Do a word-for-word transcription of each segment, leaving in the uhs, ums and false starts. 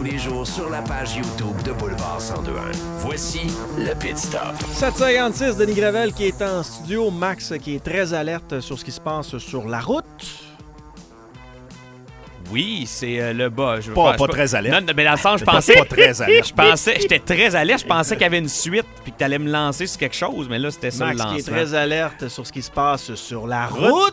les jours sur la page YouTube de Boulevard cent deux point un. Voici le Pit Stop. sept cinquante-six, Denis Gravel qui est en studio. Max qui est très alerte sur ce qui se passe sur la route. Oui, c'est euh, le bas. Je, Pas, je, pas je, très alerte. Non, mais dans le sens, je pensais... Pas très alerte. Je pensais, j'étais très alerte. Je pensais qu'il y avait une suite puis que tu allais me lancer sur quelque chose, mais là, c'était ça Max le qui lancement. est très alerte sur ce qui se passe sur la route.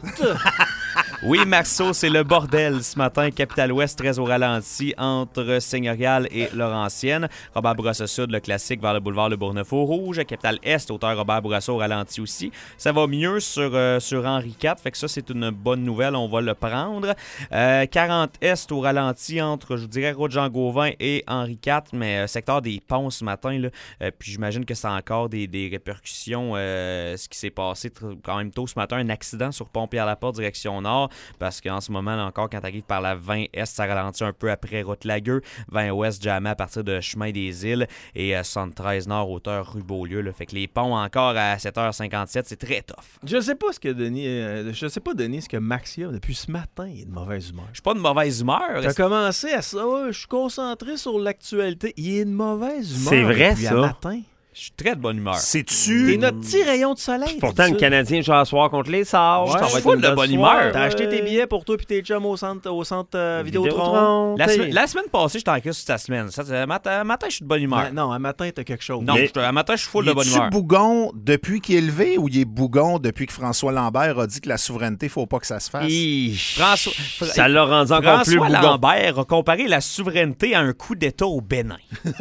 Oui, Marceau, c'est le bordel ce matin. Capitale-Ouest, très au ralenti entre Seigneurial et Laurentienne. Robert Bourassa Sud, le classique, vers le boulevard Le Bourgneuf-Rouge. Capitale-Est, hauteur Robert Bourassa au ralenti aussi. Ça va mieux sur, euh, sur Henri quatre, fait que ça, c'est une bonne nouvelle. On va le prendre. Euh, quarante Est au ralenti entre, je vous dirais, Route-Jean-Gauvin et Henri quatre, mais euh, secteur des ponts ce matin. Là, euh, puis j'imagine que ça a encore des, des répercussions. Euh, ce qui s'est passé tr- quand même tôt ce matin, un accident sur Pont-Pierre-Laporte, direction nord. Parce qu'en ce moment, là, encore, quand tu arrives par la vingt Est, ça ralentit un peu après Route-Lagueux. vingt Ouest, jamais à partir de Chemin des Îles. Et euh, soixante-treize Nord, hauteur rue Beaulieu. Là. Fait que les ponts encore à sept heures cinquante-sept, c'est très tough. Je sais pas ce que Denis... Euh, je sais pas, Denis, ce que Maxi a depuis ce matin. Il est de mauvaise humeur. Je suis pas de mauvaise humeur. T'as commencé à ça. Ouais, je suis concentré sur l'actualité. Il est de mauvaise humeur. C'est vrai, depuis ça. un matin. Je suis très de bonne humeur. C'est-tu... T'es notre petit rayon de soleil. Pourtant, le Canadien joue à soir contre les Sards. Ouais, Ça va je suis être full une de belle bonne soirée. humeur. T'as acheté tes billets pour toi et tes chums au centre, au centre euh, Vidéotron. Vidéotron. La, T'sais, semaine- la semaine passée, j'étais en crise sur ta semaine. Ça, euh, matin, matin, je suis de bonne humeur. Ouais, non, un matin, t'as quelque chose. Non, Mais- je- un matin, je suis full de bonne Es-tu humeur. bougon depuis qu'il est levé ou il est bougon depuis que François Lambert a dit que la souveraineté, faut pas que ça se fasse? Hi. François, Ça l'a rendu encore plus François bougon. Lambert a comparé la souveraineté à un coup d'État au Bénin.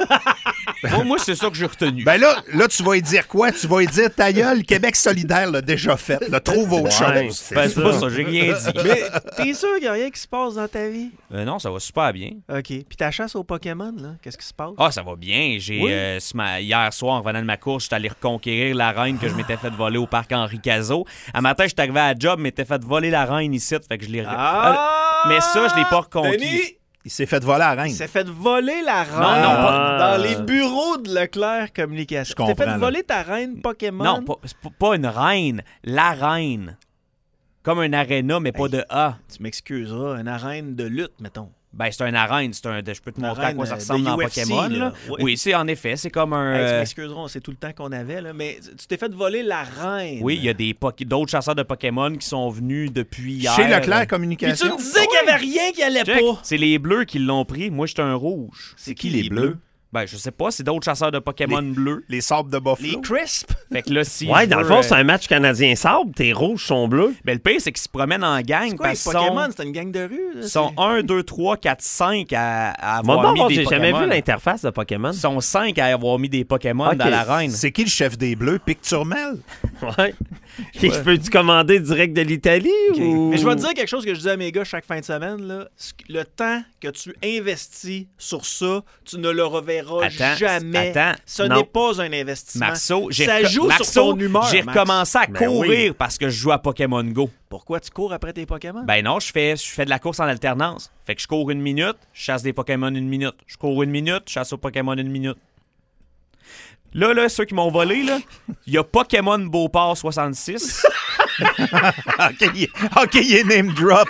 moi, moi, c'est ça que j'ai retenu. Ben là, là, tu vas y dire quoi? Tu vas y dire, ta gueule, Québec solidaire l'a déjà fait. Là, trouve autre Ouais, chose. c'est Ben, c'est pas ça. ça, j'ai rien dit. Mais t'es sûr qu'il n'y a rien qui se passe dans ta vie? Euh, non, ça va super bien. OK. Puis ta chasse aux Pokémon, là, qu'est-ce qui se passe? Ah, ça va bien. J'ai Oui. euh, ce ma- hier soir, en revenant de ma course, j'étais allé reconquérir la reine que je m'étais fait voler au parc Henri Cazot. Un matin, j'étais arrivé à la job, m'étais fait voler la reine ici, fait que je l'ai. Ah! Euh, mais ça, je l'ai pas reconquis. Denis, Il s'est fait voler à la il reine. s'est fait voler la reine Non, non, pas- dans les bureaux de Leclerc Communication. Je Tu t'es fait comprends, là. voler ta reine Pokémon? Non, pas, c'est pas- pas une reine, la reine. Comme un aréna, mais pas Hey. de A. Tu m'excuseras, une arène de lutte, mettons. Ben, c'est un arène, c'est un. Je peux te Une montrer à arène, quoi ça euh, ressemble de dans U F C, Pokémon. là. Là. Oui. Oui, c'est en effet, c'est comme un. Hey, tu euh, m'excuseras, c'est tout le temps qu'on avait, là, mais tu t'es fait voler la reine. oui, il y a des Poké- d'autres chasseurs de Pokémon qui sont venus depuis hier. Chez Leclerc Puis Communication. tu me disais qu'il n'y avait rien qui allait Check. pas. C'est les bleus qui l'ont pris. Moi, j'étais un rouge. C'est qui les bleus? Ben, je sais pas, c'est d'autres chasseurs de Pokémon bleus. Les sabres de Buffalo. Les crisp. Fait que là, si. Ouais, je dans le veux, fond, euh, c'est un match canadien-sable. Tes rouges sont bleus. Ben, le pire, c'est qu'ils se promènent en gang C'est quoi les parce qu'ils Pokémon? sont, C'est une gang de rue? là, sont c'est- un, deux, trois, quatre, cinq à, à Moi, avoir mis d'abord, des j'ai Pokémon. jamais vu l'interface de Pokémon. Ils sont cinq à avoir mis des Pokémon Ok, dans l'arène. C'est qui le chef des Bleus? Picturmel? Ouais. Je peux-tu commander direct de l'Italie OK. ou... Mais je vais te dire quelque chose que je dis à mes gars chaque fin de semaine. Là. Ce- Le temps que tu investis sur ça, tu ne le reverras Attends, jamais. attends. Ce Non. n'est pas un investissement. Marceau, j'ai ça reco- joue Marceau, sur ton humeur. j'ai Max. recommencé à Ben courir oui. parce que je joue à Pokémon Go. Pourquoi tu cours après tes Pokémon? Ben non, je fais, je fais de la course en alternance. Fait que je cours une minute, je chasse des Pokémon une minute. Je cours une minute, je chasse aux Pokémon une minute. Là, là, ceux qui m'ont volé, là, il y a Pokémon Beauport soixante-six, OK, il est- OK, il est name drop.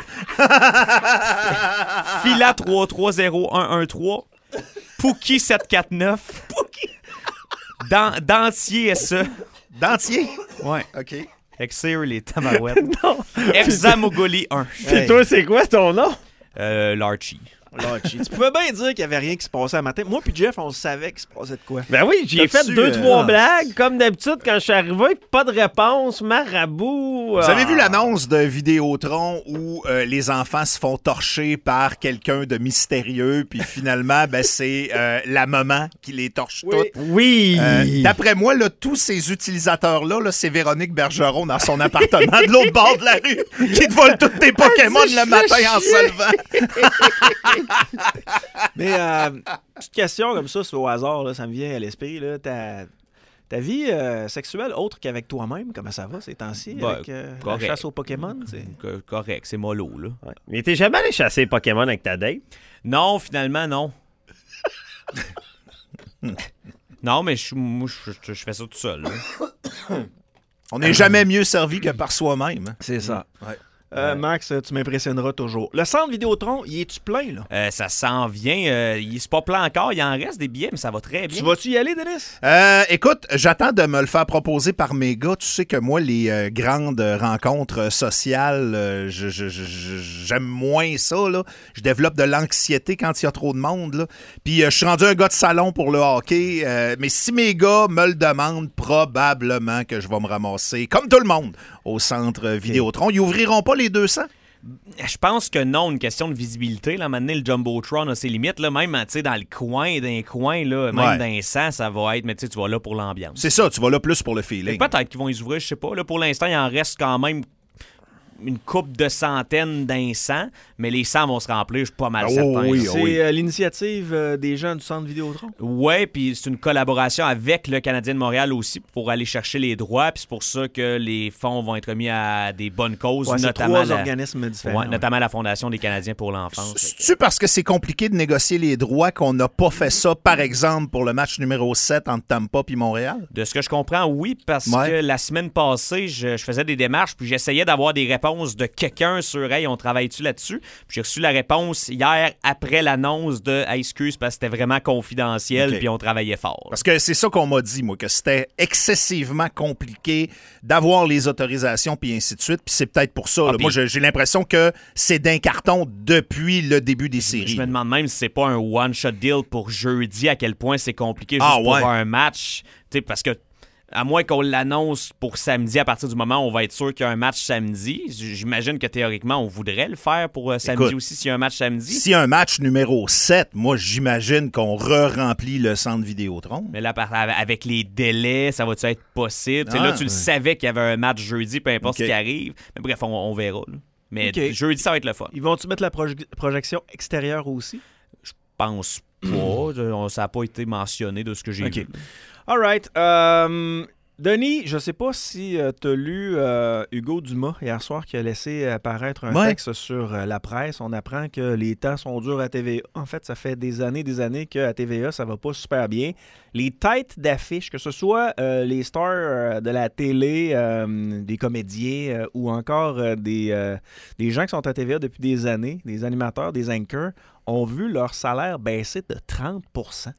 Fila trois trois zéro un un trois, Pookie sept quatre neuf, Dan- Dentier S E. Dentier. Ouais. OK. Exir les tabarouettes. Examogoli un. Puis Hey. toi, c'est quoi ton nom? Euh, Larchie. Lotchi. Tu pouvais bien dire qu'il n'y avait rien qui se passait un matin. Moi puis Jeff, on savait qu'il se passait de quoi. Ben oui, j'ai fait T'as-tu, deux, euh, trois ah, blagues. Comme d'habitude, quand je suis arrivé, pas de réponse, marabout. Vous avez vu l'annonce de Vidéotron où euh, les enfants se font torcher par quelqu'un de mystérieux, puis finalement, ben, c'est euh, la maman qui les torche Oui. toutes. Oui. Euh, D'après moi, là, tous ces utilisateurs-là, là, c'est Véronique Bergeron dans son appartement de l'autre bord de la rue qui te vole tous tes Pokémon c'est le matin en chier. se levant. Mais euh, petite question comme ça, c'est au hasard, là, ça me vient à l'esprit. Là, ta, ta vie euh, sexuelle autre qu'avec toi-même, comment ça va ces temps-ci Ben, avec euh, la correct. chasse aux Pokémon? c'est- Co- Correct, c'est mollo, là. Ouais. Mais t'es jamais allé chasser Pokémon avec ta date? Non, finalement, non. non, mais je, moi, je, je- je fais ça tout seul. là. On n'est jamais mieux servi que par soi-même. hein. C'est ça. Ouais. Euh, Max, tu m'impressionneras toujours. Le centre Vidéotron, il est-tu plein, là? Euh, ça s'en vient. Euh, il c'est pas plein encore. Il en reste des billets, mais ça va très bien. Tu vas-tu y aller, Denis? Euh, écoute, j'attends de me le faire proposer par mes gars. Tu sais que moi, les euh, grandes rencontres sociales, euh, je, je, je, je, j'aime moins ça. Là. Je développe de l'anxiété quand il y a trop de monde. Là. Puis euh, je suis rendu un gars de salon pour le hockey. Euh, mais si mes gars me le demandent, probablement que je vais me ramasser, comme tout le monde, au centre Vidéotron. Ils ouvriront pas les deux cents? Je pense que non, une question de visibilité. Là, maintenant, le Jumbotron a ses limites. Là, même dans le coin, dans les coins, là, même ouais. dans les cent, ça va être, mais tu vas là pour l'ambiance. C'est ça, tu vas là plus pour le feeling. Peut-être qu'ils vont les ouvrir, je sais pas. Là, pour l'instant, il en reste quand même une couple de centaines d'un cent, mais les cent vont se remplir, je suis pas mal oh, certain. Oui, c'est oui. euh, l'initiative euh, des gens du centre Vidéotron? Oui, puis c'est une collaboration avec le Canadien de Montréal aussi pour aller chercher les droits, puis c'est pour ça que les fonds vont être mis à des bonnes causes, Ouais, notamment, trois la, organismes différents, ouais, ouais. notamment la Fondation des Canadiens pour l'enfance. C'est-tu parce que c'est compliqué de négocier les droits qu'on n'a pas fait ça, par exemple, pour le match numéro sept entre Tampa et Montréal? De ce que je comprends, oui, parce ouais. que la semaine passée, je, je faisais des démarches, puis j'essayais d'avoir des réponses de quelqu'un sur « Hey, on travaille-tu là-dessus? » Puis j'ai reçu la réponse hier après l'annonce de hey, « Excuse, parce que c'était vraiment confidentiel, okay. puis on travaillait fort. » Parce que c'est ça qu'on m'a dit, moi, que c'était excessivement compliqué d'avoir les autorisations, puis ainsi de suite. Puis c'est peut-être pour ça. Ah, là. puis... Moi, j'ai l'impression que c'est d'un carton depuis le début des séries. Je me demande même si c'est pas un one-shot deal pour jeudi, à quel point c'est compliqué juste ah, pour ouais. un match. T'sais, parce que à moins qu'on l'annonce pour samedi, à partir du moment où on va être sûr qu'il y a un match samedi, j'imagine que théoriquement, on voudrait le faire pour euh, samedi Écoute, aussi s'il y a un match samedi. S'il y a un match numéro sept, moi, j'imagine qu'on re-remplit le centre Vidéotron. Mais là, avec les délais, ça va-tu être possible? Ah, là, tu ouais. le savais qu'il y avait un match jeudi, peu importe okay. ce qui arrive. Mais bref, on, on verra. Là. Mais okay. jeudi, ça va être le fun. Ils vont-tu mettre la proje- projection extérieure aussi? Je pense pas. Ça n'a pas été mentionné de ce que j'ai okay. vu. All right. Um, Denis, je ne sais pas si euh, tu as lu euh, Hugo Dumas hier soir qui a laissé apparaître un ouais. texte sur euh, la presse. On apprend que les temps sont durs à T V A. En fait, ça fait des années des années qu'à T V A, ça va pas super bien. Les têtes d'affiche, que ce soit euh, les stars euh, de la télé, euh, des comédiens euh, ou encore euh, des, euh, des gens qui sont à T V A depuis des années, des animateurs, des anchors, ont vu leur salaire baisser de trente pour cent.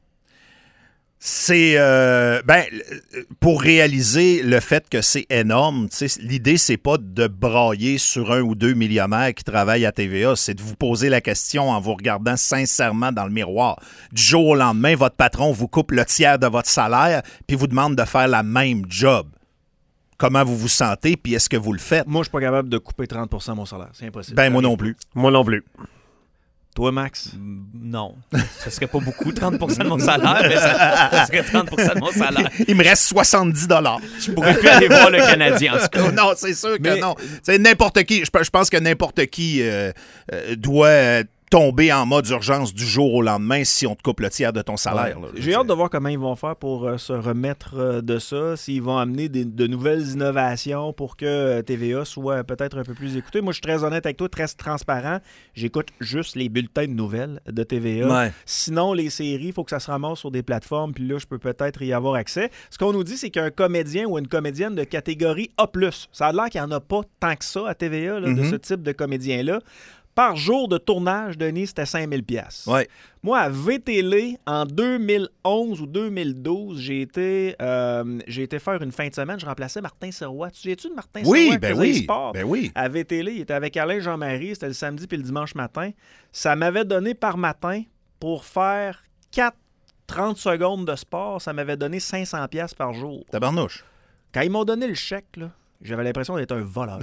C'est euh, ben pour réaliser le fait que c'est énorme, l'idée c'est pas de brailler sur un ou deux millionnaires qui travaillent à T V A, c'est de vous poser la question en vous regardant sincèrement dans le miroir. Du jour au lendemain, votre patron vous coupe le tiers de votre salaire puis vous demande de faire la même job. Comment vous vous sentez puis est-ce que vous le faites? Moi, je suis pas capable de couper trente pour cent de mon salaire, c'est impossible. Ben moi non plus. Moi non plus. Toi, Max? Non. Ça serait pas beaucoup, trente pour cent de mon salaire, mais ça, ça serait trente pour cent de mon salaire. Il me reste soixante-dix dollars. Je pourrais plus aller voir le Canadien, en tout cas. Non, c'est sûr que mais... non. C'est n'importe qui. Je pense que n'importe qui euh, euh, doit... Euh, tomber en mode urgence du jour au lendemain si on te coupe le tiers de ton salaire. Ouais. J'ai hâte de voir comment ils vont faire pour euh, se remettre euh, de ça, s'ils vont amener des, de nouvelles innovations pour que euh, T V A soit peut-être un peu plus écouté. Moi, je suis très honnête avec toi, très transparent. J'écoute juste les bulletins de nouvelles de T V A. Ouais. Sinon, les séries, il faut que ça se ramasse sur des plateformes, puis là, je peux peut-être y avoir accès. Ce qu'on nous dit, c'est qu'un comédien ou une comédienne de catégorie A plus, ça a l'air qu'il n'y en a pas tant que ça à T V A, là, mm-hmm. de ce type de comédien-là. Par jour de tournage, Denis, c'était cinq mille dollars. Ouais. Moi, à V-Télé, en deux mille onze ou deux mille douze, j'ai été, euh, j'ai été faire une fin de semaine. Je remplaçais Martin Sirois. Tu sais-tu de Martin oui, Sirois? Ben oui, sport? ben oui. À V-Télé, il était avec Alain Jean-Marie. C'était le samedi puis le dimanche matin. Ça m'avait donné par matin, pour faire quatre trente secondes de sport, ça m'avait donné cinq cents dollars par jour. Tabarnouche. Quand ils m'ont donné le chèque, là, j'avais l'impression d'être un voleur.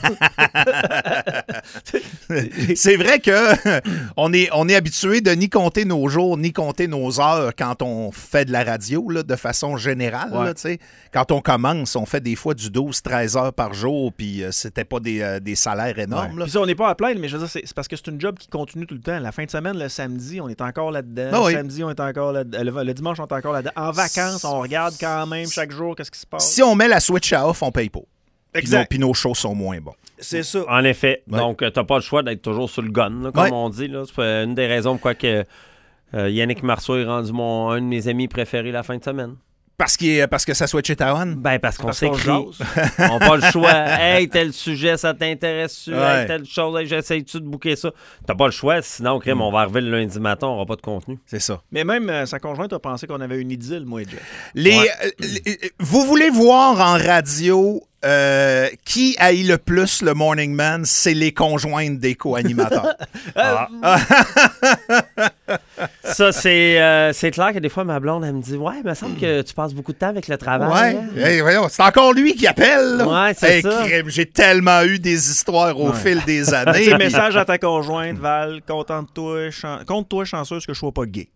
C'est vrai que on est, on est habitué de ni compter nos jours, ni compter nos heures quand on fait de la radio, là, de façon générale. Ouais. Là, quand on commence, on fait des fois du douze treize heures par jour, puis euh, c'était pas des, euh, des salaires énormes. Ouais. Là. Puis ça, on n'est pas à plaindre, mais je veux dire, c'est, c'est parce que c'est une job qui continue tout le temps. La fin de semaine, le samedi, on est encore là-dedans. Ah oui. Le samedi, on est encore là-dedans. Le, le dimanche, on est encore là-dedans. En vacances, on regarde quand même chaque jour qu'est-ce qui se passe. Si on met la switch à off, on paye pas. Exact. Puis nos, nos shows sont moins bons. C'est ça. En effet. Ouais. Donc, euh, t'as pas le choix d'être toujours sur le gun, là, comme ouais. on dit. Là. C'est une des raisons pourquoi que, euh, Yannick Marceau est rendu mon, un de mes amis préférés la fin de semaine. Parce, qu'il est, parce que ça switch it on? Ben, parce qu'on Parce qu'on s'écrit. On jase. n'a pas le choix. Hey, tel sujet, ça t'intéresse-tu? Ouais. Hey, telle chose, hey, j'essaye-tu de booker ça? T'as pas le choix, sinon, crème, Mm. on va arriver le lundi matin, on n'aura pas de contenu. C'est ça. Mais même euh, sa conjointe a pensé qu'on avait une idylle, moi et Jeff. Les, Ouais. euh, les- vous voulez voir en radio euh, qui haït le plus le Morning Man? C'est les conjointes des co-animateurs. Ah. Ça, c'est euh, c'est clair que des fois, ma blonde, elle me dit « Ouais, il me semble que tu passes beaucoup de temps avec le travail. Ouais. hein? Hey, voyons, c'est encore lui qui appelle. Là. Ouais, c'est Hey, ça. crème, j'ai tellement eu des histoires au Ouais. fil des Petit années. message à ta conjointe, Val, contente-toi, chan... compte-toi chanceuse que je sois pas gay.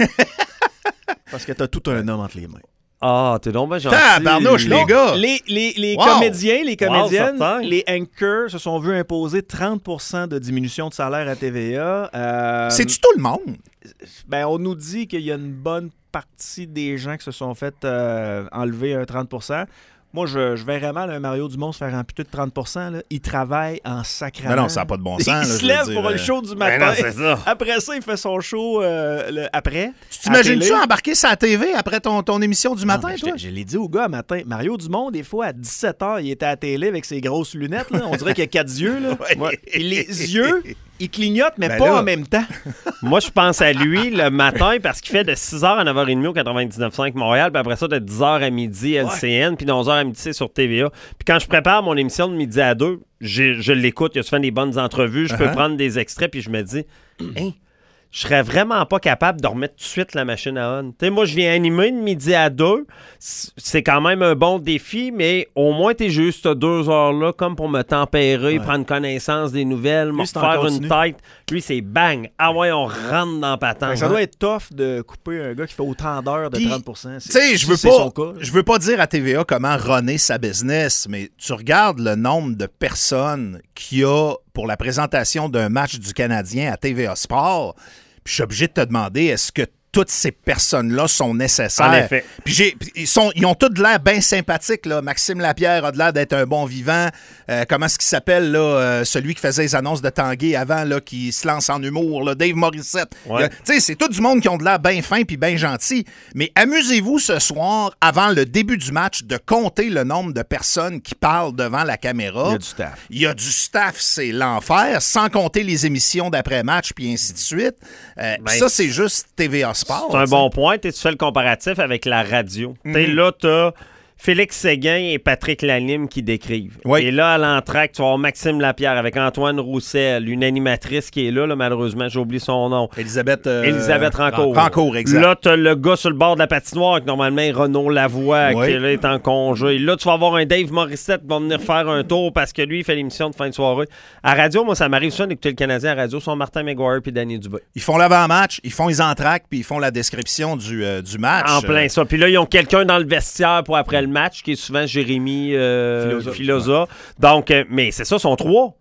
Parce que t'as tout un homme entre les mains. Ah, t'es donc bien gentil. Tabarnouche, les Non, gars. Les, les, les Wow. comédiens, les comédiennes, certain. les anchors se sont vus imposer trente pour cent de diminution de salaire à T V A. Euh, C'est-tu tout le monde? ben, on nous dit qu'il y a une bonne partie des gens qui se sont fait euh, enlever un trente pour cent. Moi, je, je verrais mal un Mario Dumont se faire amputer de trente pour cent. Là. Il travaille en sacrament. Ben non, ça n'a pas de bon sens. Il là, se je veux lève dire, pour euh, le show du Ben matin. non, c'est ça. Après ça, il fait son show euh, le- après. Tu t'imagines-tu à télé. embarquer sur la T V après ton, ton émission du Non, matin, mais je toi? te- Je l'ai dit au gars matin. Mario Dumont, des fois, à dix-sept heures, il était à la télé avec ses grosses lunettes. Là. On dirait qu'il a quatre yeux. Là. Ouais. Et les yeux, ils clignotent, mais Ben pas là. en même temps. Moi, je pense à lui le matin parce qu'il fait de six heures à neuf heures trente au quatre-vingt-dix-neuf virgule cinq Montréal, puis après ça, de dix heures à midi L C N, puis de onze heures à midi c'est sur T V A. Puis quand je prépare mon émission de midi à deux, j'ai- je l'écoute, il y a souvent des bonnes entrevues, je peux Uh-huh. prendre des extraits, puis je me dis, hein, je serais vraiment pas capable de remettre tout de suite la machine à on. Tu sais, moi, je viens animer de midi à deux. C- C'est quand même un bon défi, mais au moins, t'es juste deux heures-là comme pour me tempérer, Ouais. prendre connaissance des nouvelles, me c'est en faire une continu. tête. Lui, c'est bang. Ah ouais, on rentre dans la patente. Ça doit être tough de couper un gars qui fait autant d'heures de Puis, trente pour cent. Tu sais, je veux C'est pas, son cas. je veux pas dire à T V A comment runner sa business, mais tu regardes le nombre de personnes qu'il y a pour la présentation d'un match du Canadien à T V A Sport. Puis je suis obligé de te demander, est-ce que toutes ces personnes-là sont nécessaires? En effet. Puis j'ai, puis ils, sont, ils ont tous de l'air bien sympathiques. Là. Maxime Lapierre a de l'air d'être un bon vivant. Euh, comment est-ce qu'il s'appelle, là, euh, celui qui faisait les annonces de Tanguay avant, là, qui se lance en humour, là, Dave Morissette. Ouais. Euh, Tu sais, c'est tout du monde qui ont de l'air bien fin puis bien gentil. Mais amusez-vous ce soir, avant le début du match, de compter le nombre de personnes qui parlent devant la caméra. Il y a du staff. Il y a du staff, c'est l'enfer, sans compter les émissions d'après-match puis ainsi de suite. Euh, Ben, ça, c'est juste T V A Sport. C'est un tu sais. bon point. Tu fais le comparatif avec la radio. Mhm. T'sais, là, tu as Félix Séguin et Patrick Lalime qui décrivent. Oui. Et là, à l'entracte, tu vas avoir Maxime Lapierre avec Antoine Roussel, une animatrice qui est là, là malheureusement, j'ai oublié son nom. Elisabeth, euh, Elisabeth Rancourt. Rancourt, exact. Là, t'as le gars sur le bord de la patinoire avec normalement Renaud Lavoie Oui. qui là, est en congé. Là, tu vas avoir un Dave Morissette qui va venir faire un tour parce que lui, il fait l'émission de fin de soirée. À radio, moi, ça m'arrive souvent d'écouter le Canadien à radio, sont Martin McGuire puis Danny Dubé. Ils font l'avant-match, ils font les entractes, puis ils font la description du, euh, du match. En plein ça. Puis là, ils ont quelqu'un dans le vestiaire pour après le match, qui est souvent Jérémy euh, Filosa. Filosa. Donc, euh, mais c'est ça, ils sont trois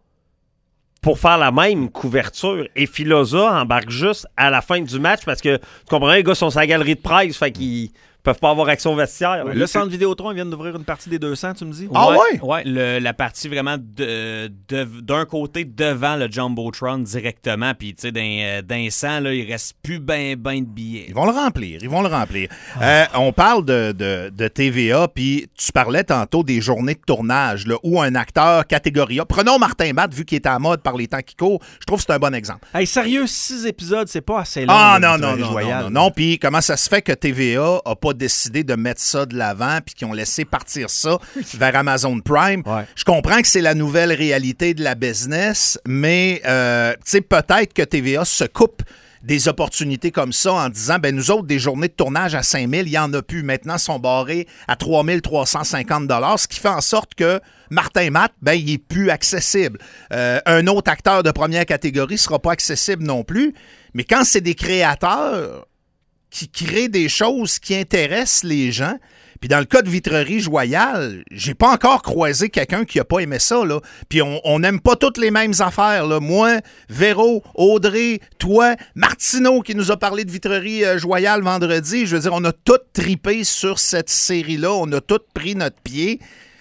pour faire la même couverture. Et Filosa embarque juste à la fin du match parce que, tu comprends, les gars sont sur la galerie de presse, fait qu'ils peuvent pas avoir accès au vestiaire. Le centre Vidéotron, ils viennent d'ouvrir une partie des deux cents, tu me dis? Ah ouais? Ouais, le- la partie vraiment de- de- d'un côté devant le Jumbotron directement. Puis, tu sais, d'un d'un cent, là, il reste plus ben, ben de billets. Ils vont le remplir, ils vont le remplir. Euh, on parle de, de, de T V A, puis tu parlais tantôt des journées de tournage, là, où un acteur catégorie A, prenons Martin Matt, vu qu'il est à la mode par les temps qui courent, je trouve que c'est un bon exemple. Hey, sérieux, six épisodes, c'est pas assez long. Ah là, non, de non, Vitrerie non, Royale. non, non, non. Puis comment ça se fait que T V A a pas décidé de mettre ça de l'avant puis qu'ils ont laissé partir ça vers Amazon Prime? Ouais. Je comprends que c'est la nouvelle réalité de la business, mais euh, tu sais, peut-être que T V A se coupe des opportunités comme ça en disant, ben nous autres, des journées de tournage à cinq mille, il n'y en a plus. Maintenant, sont barrés à trois mille trois cent cinquante dollars, ce qui fait en sorte que Martin Matt, ben, il est plus accessible. Euh, un autre acteur de première catégorie sera pas accessible non plus. Mais quand c'est des créateurs qui créent des choses qui intéressent les gens, puis dans le cas de Vitrerie Royale, j'ai pas encore croisé quelqu'un qui a pas aimé ça, là. Puis on n'aime pas toutes les mêmes affaires, là. Moi, Véro, Audrey, toi, Martineau qui nous a parlé de Vitrerie euh, Royale vendredi, je veux dire, on a tous tripé sur cette série-là, on a tous pris notre pied.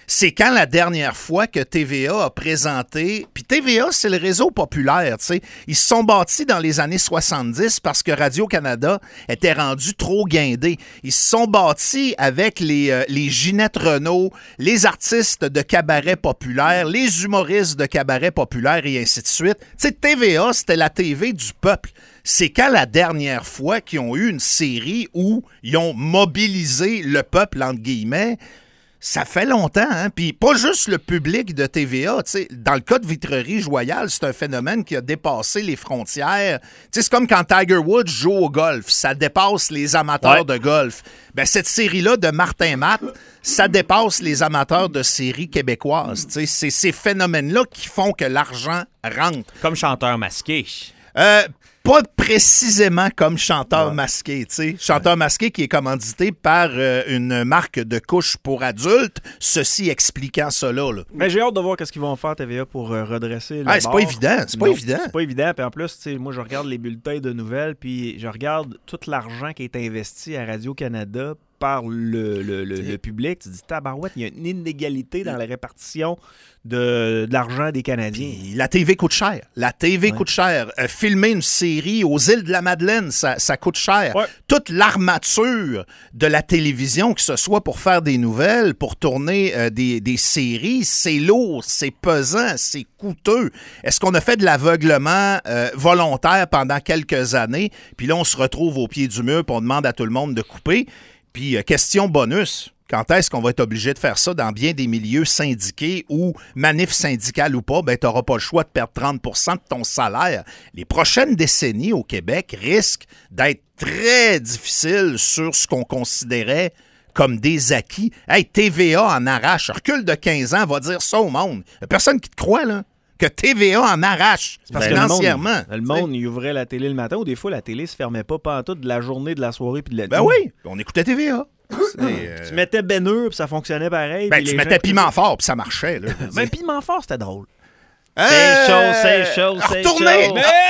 c'est quand la dernière fois que T V A a présenté... Puis T V A, c'est le réseau populaire, tu sais. Ils se sont bâtis dans les années soixante-dix parce que Radio-Canada était rendu trop guindé. Ils se sont bâtis avec les, euh, les Ginette Renault, les artistes de cabaret populaire, les humoristes de cabaret populaire et ainsi de suite. Tu sais, T V A, c'était la T V du peuple. C'est quand la dernière fois qu'ils ont eu une série où ils ont mobilisé le peuple, entre guillemets... Ça fait longtemps, hein? Puis pas juste le public de T V A, tu sais. Dans le cas de Vitrerie-Joyal, c'est un phénomène qui a dépassé les frontières. Tu sais, c'est comme quand Tiger Woods joue au golf. Ça dépasse les amateurs ouais. de golf. Ben, cette série-là de Martin Matt, ça dépasse les amateurs de séries québécoises. Tu sais, c'est ces phénomènes-là qui font que l'argent rentre. Comme chanteur masqué. Euh... Pas précisément comme chanteur ouais. masqué, tu sais. Chanteur ouais. masqué qui est commandité par euh, une marque de couches pour adultes, ceci expliquant cela. Là. Mais j'ai hâte de voir ce qu'ils vont faire T V A pour euh, redresser le ah, c'est bord. pas évident, c'est pas non, évident. C'est pas évident, puis en plus, tu sais, moi je regarde les bulletins de nouvelles, puis je regarde tout l'argent qui est investi à Radio-Canada par le, le, le, le public. Tu te dis, tabarouette, il y a une inégalité dans la répartition de, de l'argent des Canadiens. Puis la T V coûte cher. La T V ouais. coûte cher. Euh, filmer une série aux îles de la Madeleine, ça, ça coûte cher. Ouais. Toute l'armature de la télévision, que ce soit pour faire des nouvelles, pour tourner euh, des, des séries, c'est lourd, c'est pesant, c'est coûteux. Est-ce qu'on a fait de l'aveuglement euh, volontaire pendant quelques années, puis là, on se retrouve au pied du mur, puis on demande à tout le monde de couper? Puis, euh, question bonus, quand est-ce qu'on va être obligé de faire ça dans bien des milieux syndiqués ou manif syndical ou pas, ben tu n'auras pas le choix de perdre trente pour cent de ton salaire. Les prochaines décennies au Québec risquent d'être très difficiles sur ce qu'on considérait comme des acquis. Hey, T V A en arrache, recul de quinze ans, va dire ça au monde. Il n'y a personne qui te croit, là. Que T V A en arrache parce financièrement. Que le monde, le monde il ouvrait la télé le matin ou des fois, la télé se fermait pas pantoute de la journée, de la soirée puis de la nuit. Ben oui, on écoutait T V A. Euh... Tu mettais Beneux puis ça fonctionnait pareil. Ben, tu mettais Piment Fort puis ça marchait. Là. Ben, Piment Fort, c'était drôle. C'est chaud, c'est chaud, c'est chaud. Retournez!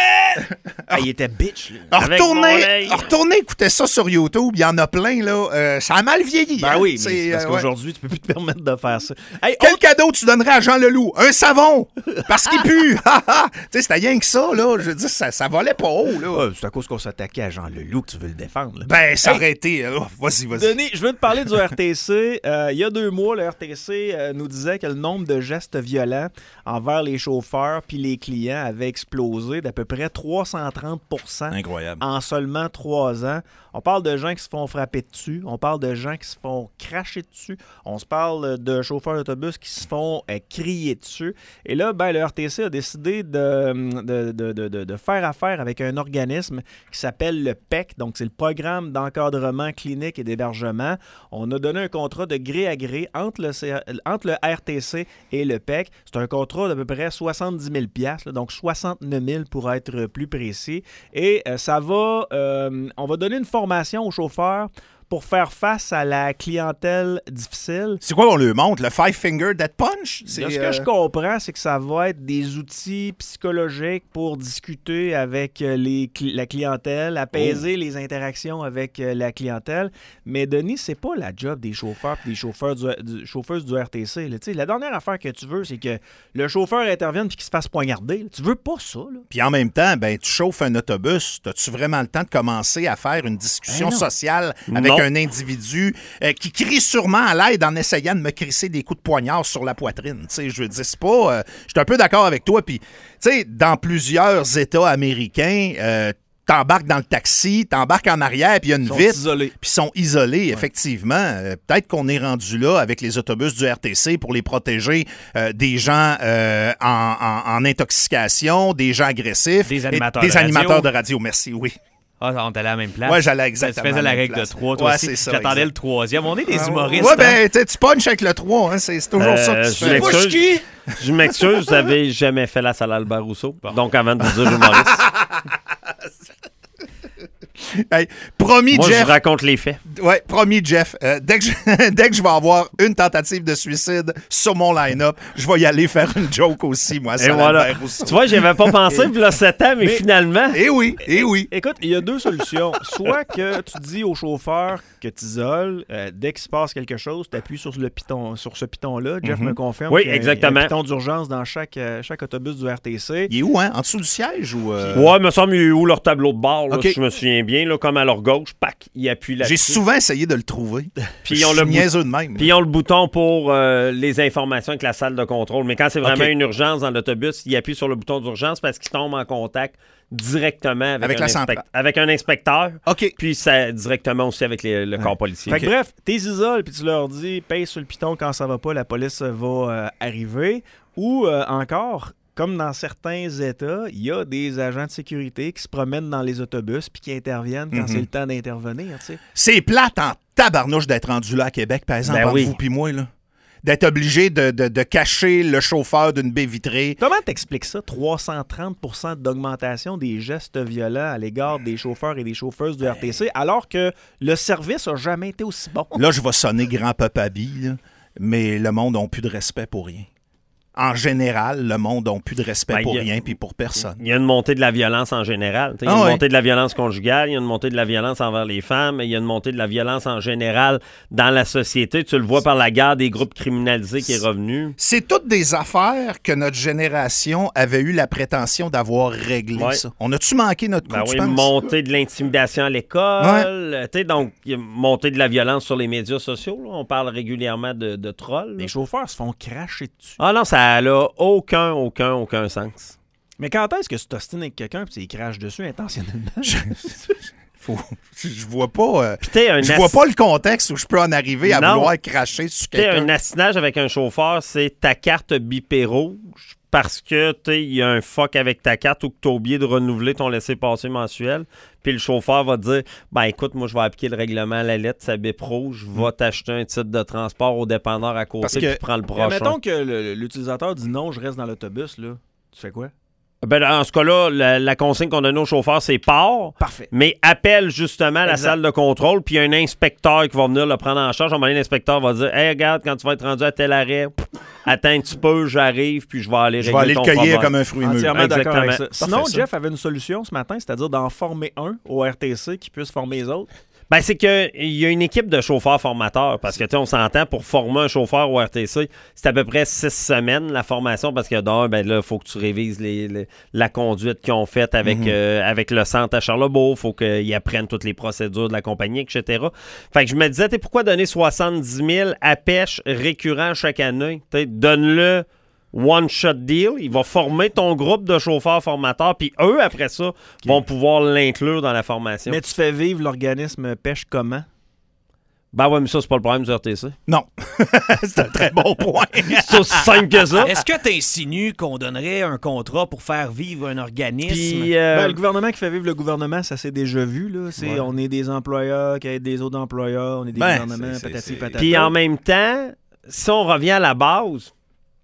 Ah, il était bitch. Là. Retournez, retournez écouter ça sur YouTube. Il y en a plein, là. Euh, ça a mal vieilli. Ben hein? oui, mais c'est parce euh, qu'aujourd'hui, ouais. tu peux plus te permettre de faire ça. Hey, Quel autre... cadeau tu donnerais à Jean Leloup? Un savon! Parce qu'il pue! Tu sais, c'était rien que ça, là. Je veux dire, ça, ça volait pas haut, là. Ouais, c'est à cause qu'on s'attaquait à Jean Leloup que tu veux le défendre. Là. Ben, ça hey, aurait été... Oh, vas-y, vas-y. Denis, je veux te parler du R T C. Euh, il y a deux mois, le R T C euh, nous disait que le nombre de gestes violents envers les chauffeurs puis les clients avait explosé d'à peu près trois cent trente pour cent. Incroyable. En seulement trois ans. On parle de gens qui se font frapper dessus. On parle de gens qui se font cracher dessus. On se parle de chauffeurs d'autobus qui se font euh, crier dessus. Et là, ben, le R T C a décidé de, de, de, de, de faire affaire avec un organisme qui s'appelle le P E C. Donc, c'est le Programme d'encadrement clinique et d'hébergement. On a donné un contrat de gré à gré entre le, C- entre le R T C et le P E C. C'est un contrat d'à peu près soixante-dix mille dollars, là, donc soixante-neuf mille pour être plus précis. Et euh, ça va... Euh, on va donner une formation aux chauffeurs pour faire face à la clientèle difficile. C'est quoi on lui montre? Le Five Finger Death Punch? C'est, ce que euh... je comprends, c'est que ça va être des outils psychologiques pour discuter avec les, la clientèle, apaiser oh. les interactions avec la clientèle. Mais Denis, c'est pas la job des chauffeurs et des chauffeurs du, du, chauffeuses du R T C. Là. La dernière affaire que tu veux, c'est que le chauffeur intervienne et qu'il se fasse poignarder. Là. Tu veux pas ça. Là. Puis en même temps, ben, tu chauffes un autobus. As-tu vraiment le temps de commencer à faire une discussion ben sociale avec non. un individu euh, qui crie sûrement à l'aide en essayant de me crisser des coups de poignard sur la poitrine. T'sais, je veux dire, c'est pas... Euh, je suis un peu d'accord avec toi. Puis, tu sais, dans plusieurs États américains, euh, t'embarques dans le taxi, t'embarques en arrière, puis il y a une vitre. Puis ils sont isolés, ouais. effectivement. Euh, peut-être qu'on est rendu là avec les autobus du R T C pour les protéger euh, des gens euh, en, en, en intoxication, des gens agressifs. Des animateurs, des de, animateurs radio. de radio, merci, oui. Ah, on est allé à la même place. Ouais, j'allais exactement. Tu faisais la règle place. de trois, toi ouais, aussi. C'est ça, J'attendais exact. le troisième. On est des ah, humoristes. Ouais, ben, hein? tu punches avec le trois, hein, c'est, c'est toujours euh, ça que tu je fais. M'excuse, je m'excuse, vous n'avez jamais fait la salle Albert Rousseau. Bon. Donc, avant de vous dire humoriste. Hey, promis, Moi, Jeff. je raconte les faits. Ouais, promis, Jeff. Euh, dès, que je, dès que je vais avoir une tentative de suicide sur mon line-up, je vais y aller faire une joke aussi, moi. Et voilà. Tu vois, j'y avais pas pensé, puis là, sept ans, mais, mais finalement... Eh oui, eh oui. Écoute, il y a deux solutions. Soit que tu dis au chauffeur que tu isoles, euh, dès qu'il se passe quelque chose, tu appuies sur, le piton, sur ce piton-là. Jeff mm-hmm. me confirme oui, qu'il y a, exactement. y a un piton d'urgence dans chaque, euh, chaque autobus du R T C. Il est où, hein? En dessous du siège ou... Euh... Ouais, il me semble, il est où leur tableau de bord, là, okay. si je me souviens bien, là, comme à leur gauche, pac, il appuie là-dessus. J'ai souvent essayé de le trouver. Puis ils ont le niaiseux de même. Puis ils ont le bouton pour euh, les informations avec la salle de contrôle. Mais quand c'est vraiment okay. une urgence dans l'autobus, il appuie sur le bouton d'urgence parce qu'il tombe en contact directement avec, avec, un, la inspect- avec un inspecteur. OK. Puis ça, directement aussi avec les, le ouais. corps policier. Fait que bref, t'es isoles puis tu leur dis paye sur le piton quand ça va pas, la police va euh, arriver. Ou euh, encore, comme dans certains États, il y a des agents de sécurité qui se promènent dans les autobus puis qui interviennent quand mm-hmm. c'est le temps d'intervenir. Tu sais. C'est plate en tabarnouche d'être rendu là à Québec, par exemple, ben entre oui. vous puis moi, là. D'être obligé de, de, de cacher le chauffeur d'une baie vitrée. Comment t'expliques ça, trois cent trente pour cent d'augmentation des gestes violents à l'égard des chauffeurs et des chauffeuses du R T C, alors que le service n'a jamais été aussi bon? Là, je vais sonner grand-papa Bill, mais le monde n'a plus de respect pour rien. En général, le monde n'a plus de respect ben, pour a, rien puis pour personne. Il y a une montée de la violence en général. Il y a ah, une oui. montée de la violence conjugale, il y a une montée de la violence envers les femmes, il y a une montée de la violence en général dans la société. Tu le vois par la guerre des groupes criminalisés qui est revenue. C'est toutes des affaires que notre génération avait eu la prétention d'avoir réglées. Ouais. Ça. On a-tu manqué notre coup, ben tu oui, penses? Montée de l'intimidation à l'école, ouais. donc montée de la violence sur les médias sociaux. Là. On parle régulièrement de, de trolls. Les chauffeurs se font cracher dessus. Ah non, ça n'a aucun, aucun, aucun sens. Mais quand est-ce que tu t'ostines avec quelqu'un et tu craches dessus intentionnellement? je, faut, je vois pas euh, je ass... vois pas le contexte où je peux en arriver à non. vouloir cracher sur quelqu'un. Un assinage avec un chauffeur, c'est ta carte bipée rouge parce que il y a un fuck avec ta carte ou que tu as oublié de renouveler ton laissez-passer mensuel. Puis le chauffeur va te dire ben écoute, moi je vais appliquer le règlement à la lettre, ça bip rouge, je vais t'acheter un titre de transport au dépanneur à côté puis prends le prochain. Mettons que le, l'utilisateur dit non, je reste dans l'autobus, là. Tu fais quoi? Ben, dans ce cas-là, la, la consigne qu'on donne au chauffeur, c'est part. Parfait. Mais appelle justement exact. La salle de contrôle, puis il y a un inspecteur qui va venir le prendre en charge. À un moment donné, l'inspecteur va dire hey, regarde, quand tu vas être rendu à tel arrêt, attends un petit peu, j'arrive, puis je vais aller je régler ton ton problème. Je vais aller le cueillir problème. comme un fruit mûr. Entièrement d'accord avec ça. Parfait, Sinon, ça. Jeff avait une solution ce matin, c'est-à-dire d'en former un au R T C qui puisse former les autres. Ben, c'est qu'il y a une équipe de chauffeurs formateurs parce que, tu sais, on s'entend, pour former un chauffeur au R T C, c'est à peu près six semaines la formation parce que d'un, ben là, il faut que tu révises les, les, la conduite qu'ils ont faite avec, mm-hmm. euh, avec le centre à Charlebourg, il faut qu'ils apprennent toutes les procédures de la compagnie, et cetera. Fait que je me disais, tu sais, pourquoi donner soixante-dix mille à pêche récurrent chaque année? Tu sais, donne-le one-shot deal, il va former ton groupe de chauffeurs formateurs, puis eux, après ça, okay. vont pouvoir l'inclure dans la formation. Mais tu fais vivre l'organisme pêche comment? Ben ouais, mais ça, c'est pas le problème du R T C. Non. C'est un très bon point. C'est aussi simple que ça. Est-ce que tu insinues qu'on donnerait un contrat pour faire vivre un organisme? Puis, euh... ben, le gouvernement qui fait vivre le gouvernement, ça s'est déjà vu. Là. C'est, ouais. On est des employeurs qui aident des autres employeurs, on est des ben, gouvernements, c'est, patati, c'est, patata. Puis en même temps, si on revient à la base,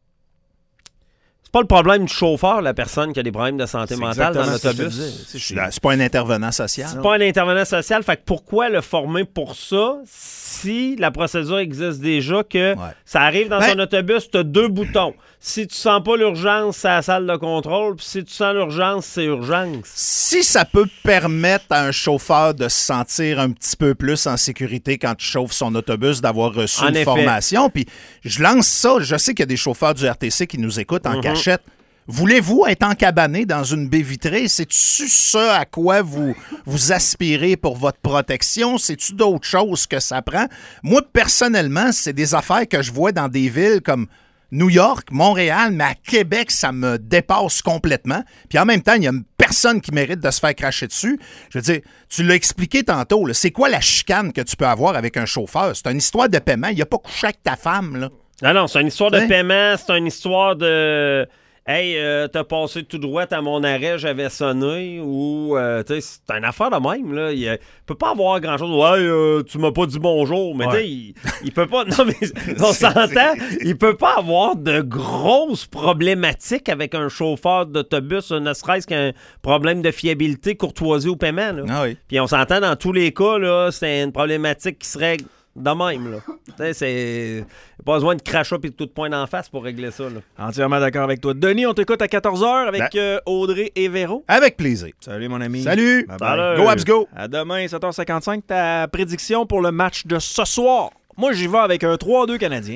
c'est pas le problème du chauffeur, la personne qui a des problèmes de santé c'est mentale dans l'autobus. C'est, c'est, c'est pas un intervenant social. C'est pas un intervenant social. Fait que pourquoi le former pour ça si la procédure existe déjà que ouais. ça arrive dans ben, ton autobus, tu as deux boutons. Si tu sens pas l'urgence, c'est la salle de contrôle. Puis si tu sens l'urgence, c'est urgence. Si ça peut permettre à un chauffeur de se sentir un petit peu plus en sécurité quand il chauffe son autobus, d'avoir reçu en une effet. formation. Puis je lance ça. Je sais qu'il y a des chauffeurs du R T C qui nous écoutent en mm-hmm. cachette. Voulez-vous être encabané dans une baie vitrée? C'est-tu ça à quoi vous, vous aspirez pour votre protection? C'est-tu d'autres choses que ça prend? Moi, personnellement, c'est des affaires que je vois dans des villes comme New York, Montréal, mais à Québec, ça me dépasse complètement. Puis en même temps, il n'y a personne qui mérite de se faire cracher dessus. Je veux dire, tu l'as expliqué tantôt, là, c'est quoi la chicane que tu peux avoir avec un chauffeur? C'est une histoire de paiement. Il n'a pas couché avec ta femme, là. Non, non, c'est une histoire de paiement, c'est une histoire de... Hey, euh, t'as passé tout droit à mon arrêt, j'avais sonné, ou, euh, tu sais, c'est une affaire de même, là. Il, il peut pas avoir grand-chose. Ouais, euh, tu m'as pas dit bonjour, mais Ouais. tu sais, il, il peut pas. Non, mais on s'entend, il peut pas avoir de grosses problématiques avec un chauffeur d'autobus, ne serait-ce qu'un problème de fiabilité, courtoisie au paiement, là. Ah oui. Puis on s'entend dans tous les cas, là, c'est une problématique qui se règle de même, là. Tu sais, c'est. Pas besoin de crachat et de tout de poing d'en face pour régler ça, là. Entièrement d'accord avec toi. Denis, on t'écoute à quatorze heures avec Ben. euh, Audrey et Véro. Avec plaisir. Salut, mon ami. Salut. Bye bye. Salut. Go Abs Go. À demain, sept heures cinquante-cinq, ta prédiction pour le match de ce soir. Moi, j'y vais avec un trois deux canadien.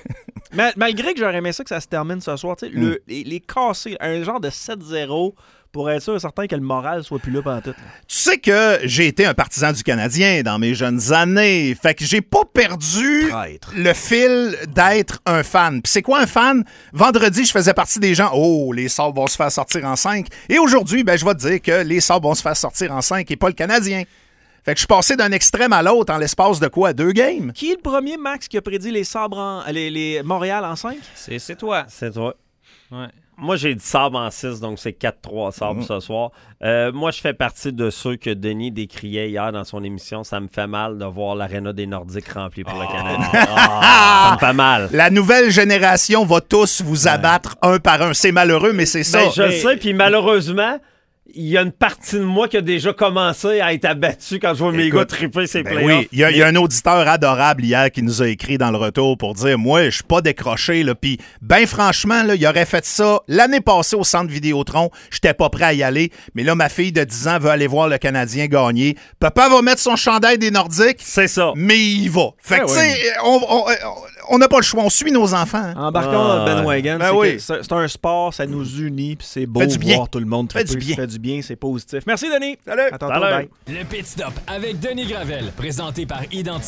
Ma- malgré que j'aurais aimé ça que ça se termine ce soir, tu sais, le- les, les casser, un genre de sept zéro pour être sûr et certain que le moral soit plus là pendant tout. là. Tu sais que j'ai été un partisan du Canadien dans mes jeunes années. Fait que j'ai pas perdu Traître. le fil d'être un fan. Puis c'est quoi un fan? Vendredi, je faisais partie des gens. Oh, les Sabres vont se faire sortir en cinq. Et aujourd'hui, ben, je vais te dire que les Sabres vont se faire sortir en cinq et pas le Canadien. Fait que je suis passé d'un extrême à l'autre en l'espace de quoi? Deux games? Qui est le premier, Max, qui a prédit les sabres en, les, les Montréal en cinq? C'est, c'est toi. C'est toi. Ouais. Moi, j'ai dit Sabres en six, donc c'est quatre trois Sabres Mhm. ce soir. Euh, moi, je fais partie de ceux que Denis décriait hier dans son émission. Ça me fait mal de voir l'aréna des Nordiques remplie pour le Canada. Ah, ça me fait mal. La nouvelle génération va tous vous abattre un par un. C'est malheureux, mais c'est ça. Ben, je le Mais- sais, puis malheureusement, il y a une partie de moi qui a déjà commencé à être abattu quand je vois mes Écoute, gars triper ces Ben playoffs. oui, il y, a- il y a un auditeur adorable hier qui nous a écrit dans le retour pour dire « Moi, je suis pas décroché. » Puis, ben franchement, là, il aurait fait ça l'année passée au Centre Vidéotron. J'étais pas prêt à y aller. Mais là, ma fille de dix ans veut aller voir le Canadien gagner. Papa va mettre son chandail des Nordiques, C'est ça. mais il va. Fait que, Ah tu ouais. sais, on on- on n'a pas le choix. On suit nos enfants. Embarquons Ah, dans le bandwagon. ben c'est, oui. que c'est, c'est un sport, ça nous unit, puis c'est beau Fait du bien. voir tout le monde Fait triper, du bien. fait du bien, c'est positif. Merci, Denis. Salut. À tantôt, Salut. bye. Le Pit Stop avec Denis Gravel, présenté par Identité.